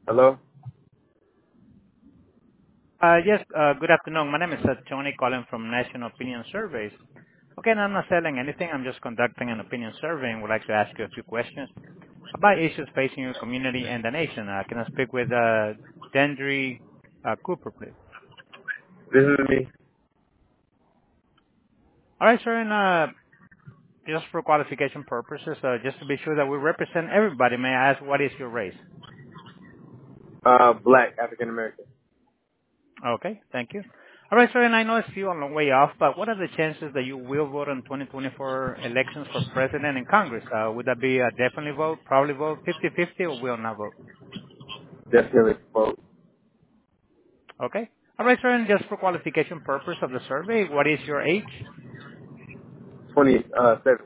Hello? Yes, good afternoon. My name is Tony calling from National Opinion Surveys. Okay, and I'm not selling anything. I'm just conducting an opinion survey and would like to ask you a few questions about issues facing your community and the nation. Can I speak with Dendry Cooper, please? This is me. All right, sir, and just for qualification purposes, just to be sure that we represent everybody, may I ask what is your race? Black, African American. Okay, thank you. All right, sir, and I know it's still a long way off, but what are the chances that you will vote on 2024 elections for president and Congress? Would that be a definitely vote, probably vote, 50-50, or will not vote? Definitely vote. Okay. All right, sir, and just for qualification purpose of the survey, what is your age? 27.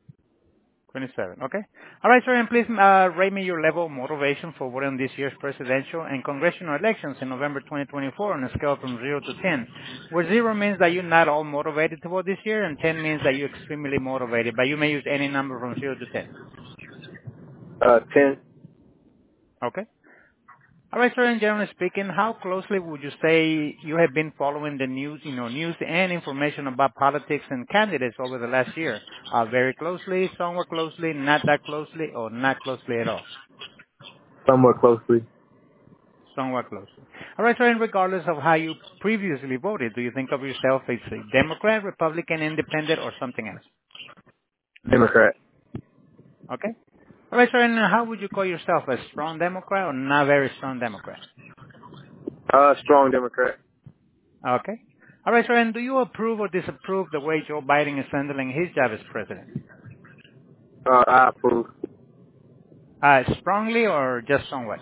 27. Okay. All right, sir, and please rate me your level of motivation for voting this year's presidential and congressional elections in November 2024 on a scale from 0 to 10, where 0 means that you're not all motivated to vote this year, and 10 means that you're extremely motivated, but you may use any number from 0 to 10. 10. Okay. All right, sir, and generally speaking, how closely would you say you have been following the news, news and information about politics and candidates over the last year? Very closely, somewhat closely, not that closely, or not closely at all? Somewhat closely. Somewhat closely. All right, sir, and regardless of how you previously voted, do you think of yourself as a Democrat, Republican, Independent, or something else? Democrat. Okay. All right, sir, and how would you call yourself, a strong Democrat or not very strong Democrat? Strong Democrat. Okay. All right, sir, and do you approve or disapprove the way Joe Biden is handling his job as president? I approve. Strongly or just somewhat?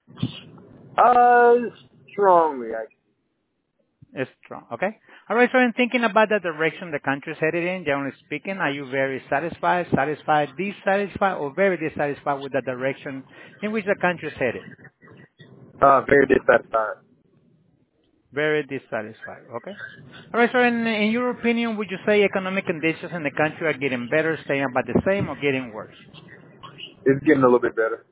Uh, strongly, actually. It's strong. Okay. All right, sir, and thinking about the direction the country is headed in, generally speaking, are you very satisfied, dissatisfied, or very dissatisfied with the direction in which the country is headed? Very dissatisfied. Very dissatisfied. Okay. All right, sir, and in your opinion, would you say economic conditions in the country are getting better, staying about the same, or getting worse? It's getting a little bit better.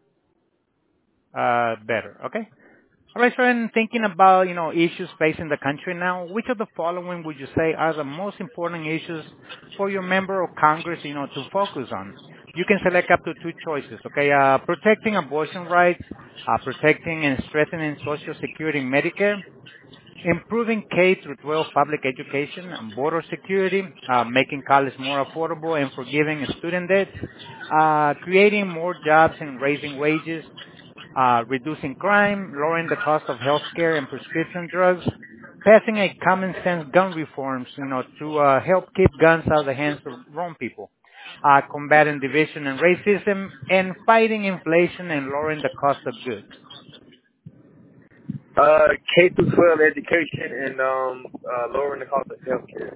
Better. Okay. All right, sir, and thinking about, issues facing the country now, which of the following would you say are the most important issues for your member of Congress, to focus on? You can select up to two choices, okay? Protecting abortion rights, protecting and strengthening Social Security and Medicare, improving K through 12 public education and border security, making college more affordable and forgiving student debt, creating more jobs and raising wages, reducing crime, lowering the cost of health care and prescription drugs, passing a common sense gun reforms, to help keep guns out of the hands of wrong people, combating division and racism, and fighting inflation and lowering the cost of goods. K through 12 education and, lowering the cost of healthcare.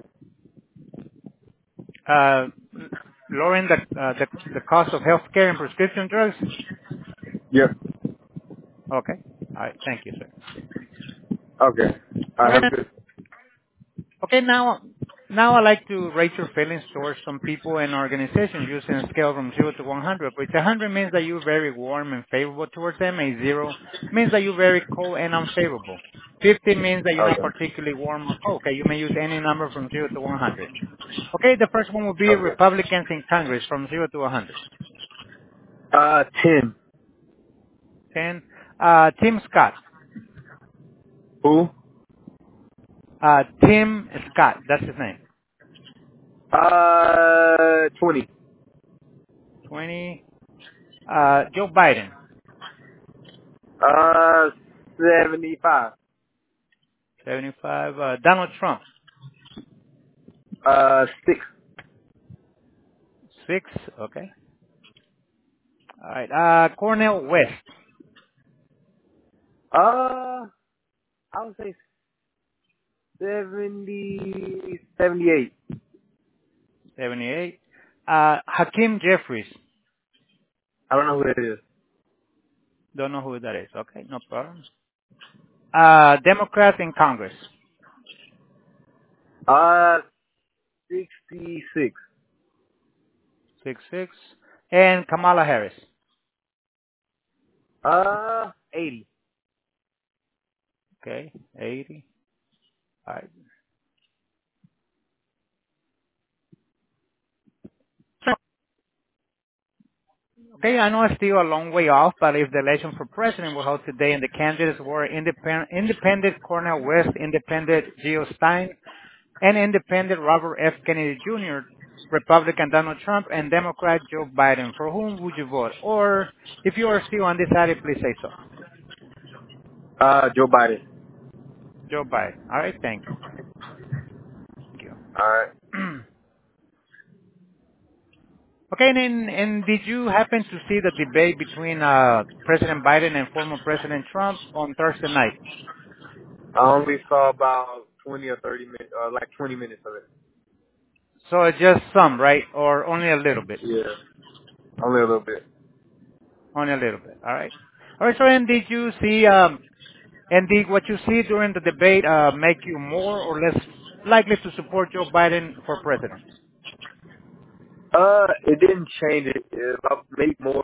Uh, lowering the cost of health care and prescription drugs. Yep. Okay. All right. Thank you, sir. Okay. All Have a right. good. Okay, now I like to rate your feelings towards some people and organizations using a scale from 0 to 100, which 100 means that you're very warm and favorable towards them, a 0 means that you're very cold and unfavorable. 50 means that you're not Okay. particularly warm or cold. Okay, you may use any number from 0 to 100. Okay, the first one will be Okay. Republicans in Congress from 0 to 100. 10. 10. Tim Scott. Who? Tim Scott, that's his name. 20. 20. Joe Biden. 75. 75. Donald Trump. 6. 6. Okay. All right. Cornel West. I would say 70, 78. 78. Hakeem Jeffries. I don't know who that is. Don't know who that is. Okay, no problem. Democrat in Congress. 66. 6. And Kamala Harris. 80. Okay, 80. All right. Okay, I know it's still a long way off, but if the election for president were held today and the candidates were independent Cornel West, independent Geo Stein, and independent Robert F. Kennedy Jr., Republican Donald Trump, and Democrat Joe Biden, for whom would you vote? Or if you are still undecided, please say so. Joe Biden. Joe Biden. All right, thank you. All right. Okay, and did you happen to see the debate between President Biden and former President Trump on Thursday night? I only saw about 20 or 30 minutes, like 20 minutes of it. So just some, right? Or only a little bit? Yeah, only a little bit. Only a little bit. All right. All right. So, and did you see, and did what you see during the debate make you more or less likely to support Joe Biden for president? It didn't change it. Maybe more,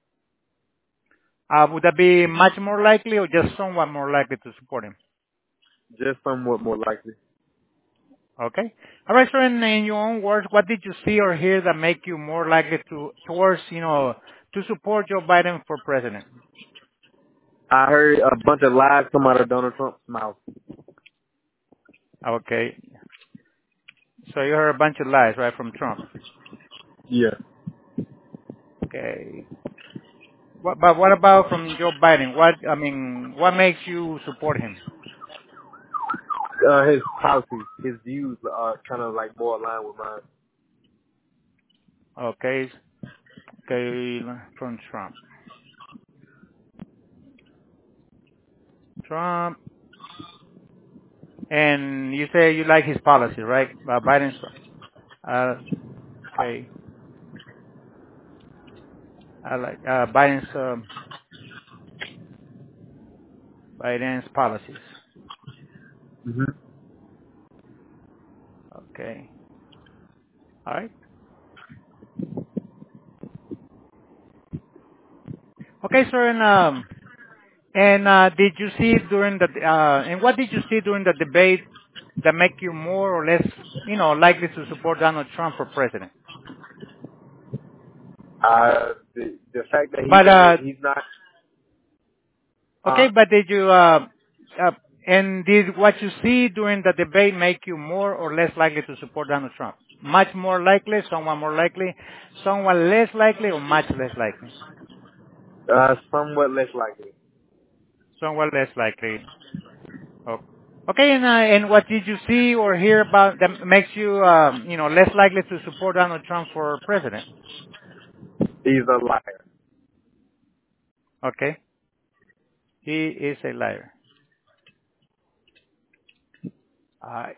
Would that be much more likely or just somewhat more likely to support him? just somewhat more likely. Okay. All right. So, in your own words, what did you see or hear that make you more likely towards, to support Joe Biden for president? I heard a bunch of lies come out of Donald Trump's mouth. Okay. So you heard a bunch of lies, right, from Trump. Yeah. Okay. But what about from Joe Biden? What makes you support him? His policies, his views are kind of like more aligned with mine. Okay. Okay, from Trump. Trump. And you say you like his policy, right? Biden's, uh, okay. I like, Biden's policies. Hmm. Okay. All right. Okay, sir, and did you see during and what did you see during the debate that make you more or less, likely to support Donald Trump for president? The fact that But, he's not, okay, but did you, and did what you see during the debate make you more or less likely to support Donald Trump? Much more likely, somewhat more likely, somewhat less likely, or much less likely? somewhat less likely. Somewhat less likely. Oh. Okay, and what did you see or hear about that makes you, less likely to support Donald Trump for president? He's a liar. Okay, he is a liar. All right.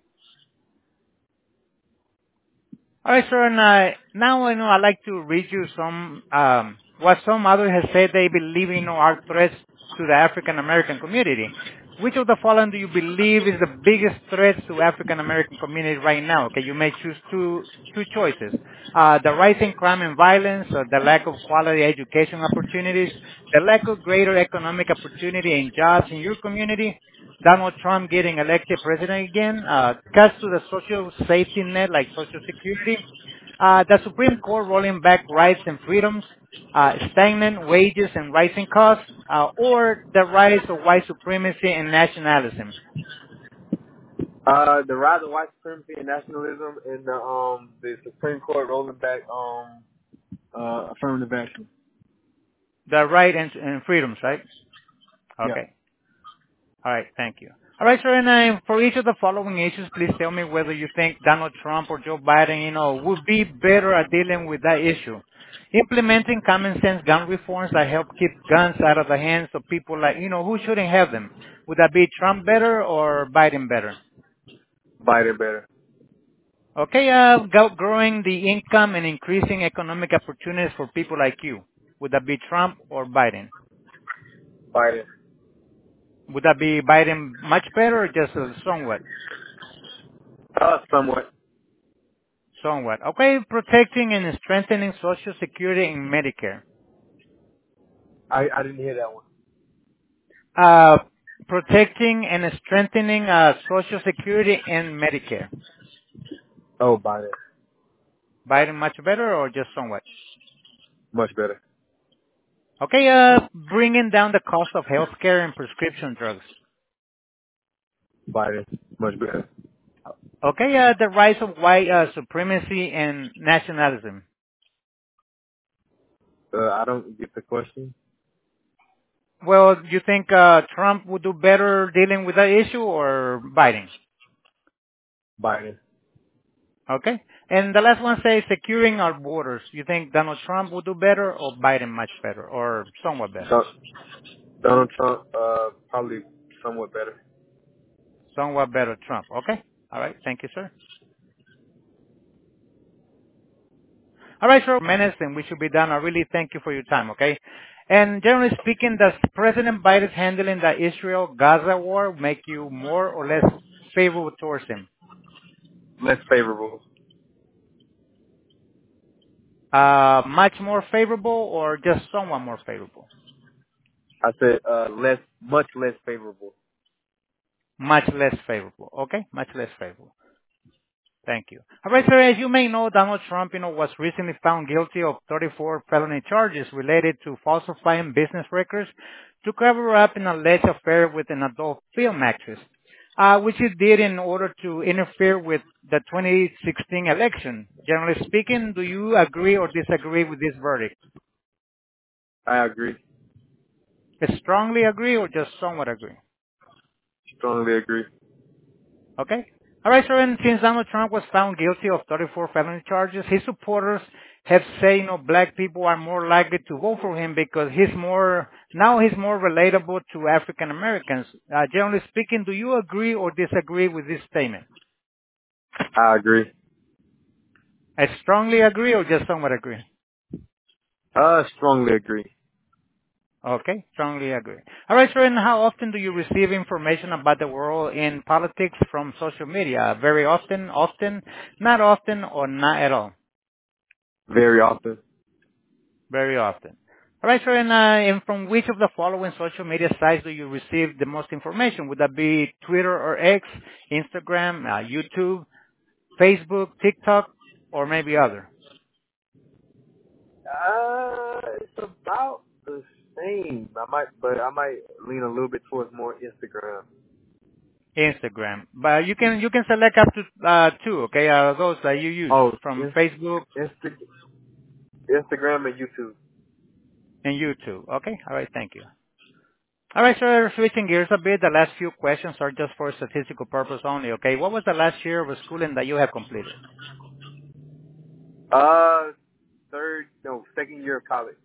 All right, sir. And now I know I'd like to read you some what some others have said they believe are threats to the African American community. Which of the following do you believe is the biggest threat to African American community right now? Okay, you may choose two choices: the rising crime and violence, or the lack of quality education opportunities, the lack of greater economic opportunity and jobs in your community, Donald Trump getting elected president again, cuts to the social safety net like Social Security, the Supreme Court rolling back rights and freedoms, stagnant wages and rising costs, or the rise of white supremacy and nationalism. The rise of white supremacy and nationalism, and the Supreme Court rolling back affirmative action. The right and freedoms, right? Yeah. Okay. All right. Thank you. All right, sir. And for each of the following issues, please tell me whether you think Donald Trump or Joe Biden, would be better at dealing with that issue. Implementing common sense gun reforms that help keep guns out of the hands of people who shouldn't have them. Would that be Trump better or Biden better? Biden better. Okay, growing the income and increasing economic opportunities for people like you. Would that be Trump or Biden? Biden. Would that be Biden much better or just somewhat? Somewhat. Somewhat. Okay, protecting and strengthening Social Security and Medicare. I didn't hear that one. Uh, protecting and strengthening Social Security and Medicare. Oh, Biden. Biden much better or just somewhat? Much better. Okay, bringing down the cost of healthcare and prescription drugs. Biden. Much better. Okay, the rise of white supremacy and nationalism. I don't get the question. Well, you think Trump would do better dealing with that issue or Biden? Biden. Okay. And the last one says securing our borders. You think Donald Trump would do better or Biden much better or somewhat better? So, Donald Trump, probably somewhat better. Somewhat better Trump. Okay. All right. Thank you, sir. All right, sir. Minutes and we should be done. I really thank you for your time. Okay. And generally speaking, does President Biden's handling the Israel-Gaza war make you more or less favorable towards him? Less favorable. Much more favorable or just somewhat more favorable? I said, much less favorable. Much less favorable. Okay. Much less favorable. Thank you. All right, sir. As you may know, Donald Trump, was recently found guilty of 34 felony charges related to falsifying business records to cover up an alleged affair with an adult film actress, which he did in order to interfere with the 2016 election. Generally speaking, do you agree or disagree with this verdict? I agree. Strongly agree or just somewhat agree? Strongly agree. Okay. All right, sir. And since Donald Trump was found guilty of 34 felony charges, his supporters have said, black people are more likely to vote for him because he's more relatable to African Americans. Generally speaking, do you agree or disagree with this statement? I agree. I strongly agree or just somewhat agree? Strongly agree. Okay, strongly agree. All right, sir. And how often do you receive information about the world in politics from social media? Very often, not often, or not at all? Very often. Very often. All right, sir. And from which of the following social media sites do you receive the most information? Would that be Twitter or X, Instagram, YouTube, Facebook, TikTok, or maybe other? It's about the same. I might lean a little bit towards more Instagram. Instagram. But you can select up to two, okay? Those that you use Oh, from Facebook Instagram and YouTube. and YouTube. Okay? All right, thank you. All right, sir, switching gears a bit, the last few questions are just for statistical purpose only, okay? What was the last year of schooling that you have completed? Second year of college.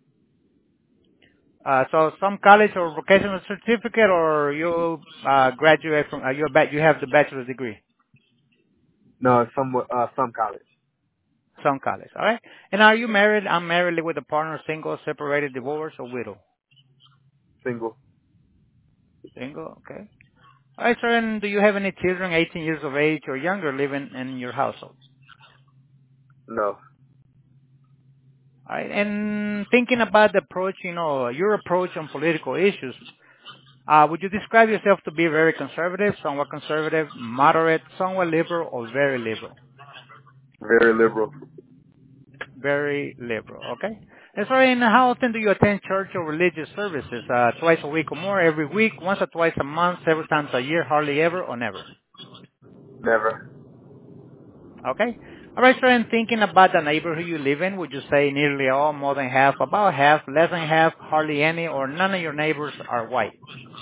So some college or vocational certificate, or you graduate from you have the bachelor's degree. No, some college. Some college, all right. And are you married, unmarried, live with a partner, single, separated, divorced, or widow? Single. Single, okay. All right, sir. And do you have any children, 18 years of age or younger, living in your household? No. All right. And thinking about the approach, your approach on political issues, would you describe yourself to be very conservative, moderate, somewhat liberal, or very liberal? Very liberal. Very liberal. Okay. And sorry, and how often do you attend church or religious services? Twice a week or more, every week, once or twice a month, several times a year, hardly ever, or never? Never. Okay. All right, sir. And thinking about the neighborhood you live in, would you say nearly all, more than half, about half, less than half, hardly any, or none of your neighbors are white?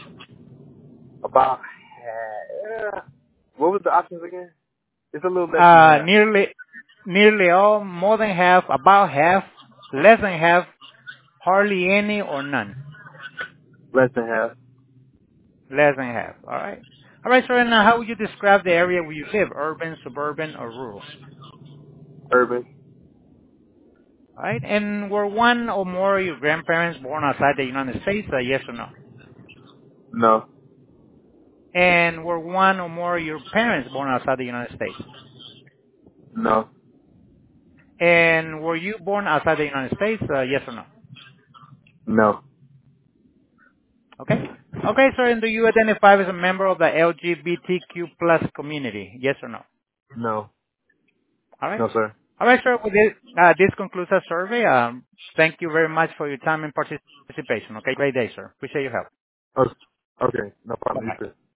About what was the options again? It's a little less than half. Nearly all, more than half, about half, less than half, hardly any, or none. Less than half. Less than half. All right. All right, sir. And how would you describe the area where you live? Urban, suburban, or rural? Urban. All right. And were one or more of your grandparents born outside the United States? Yes or no? No. And were one or more of your parents born outside the United States? No. And were you born outside the United States? Yes or no? No. Okay. Okay, sir, and do you identify as a member of the LGBTQ plus community? Yes or no? No. All right. No, sir. All right, sir. Well, this concludes our survey. Thank you very much for your time and participation. Okay, great day, sir. Appreciate your help. Oh, okay. No problem. Bye-bye. You too.